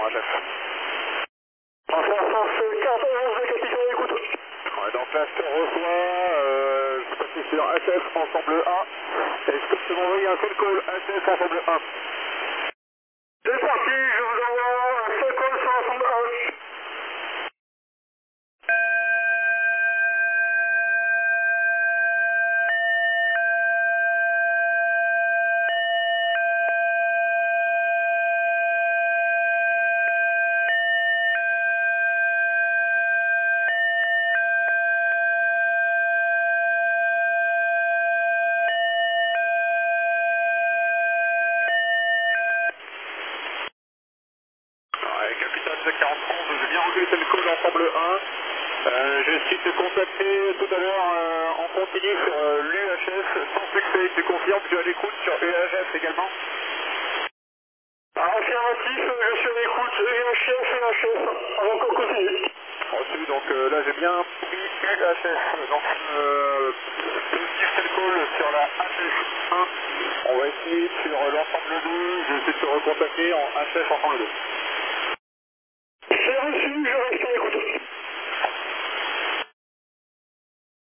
HF. En France, carte 11, capitaine, écoute. Ouais, donc là, je te reçois, je suis passé sur HF ensemble 1. Est-ce que tu peux m'envoyer un seul call HF ensemble 1? C'est parti, je vous envoie un seul call sur l'ensemble 1. Ouais, capitaine de 40 j'ai bien revu le call ensemble 1. J'ai essayé de te contacter tout à l'heure en continu sur l'UHF sans succès. Tu confirmes, tu es à l'écoute sur UHF également? Affirmatif, je suis à l'écoute, UHF, on va encore continuer. Reçu, donc là j'ai bien pris UHF. Donc je te fais le call sur la HF1. On va essayer sur l'ensemble 2. Je vais essayer de te recontacter en HF ensemble 2. C'est reçu, je reste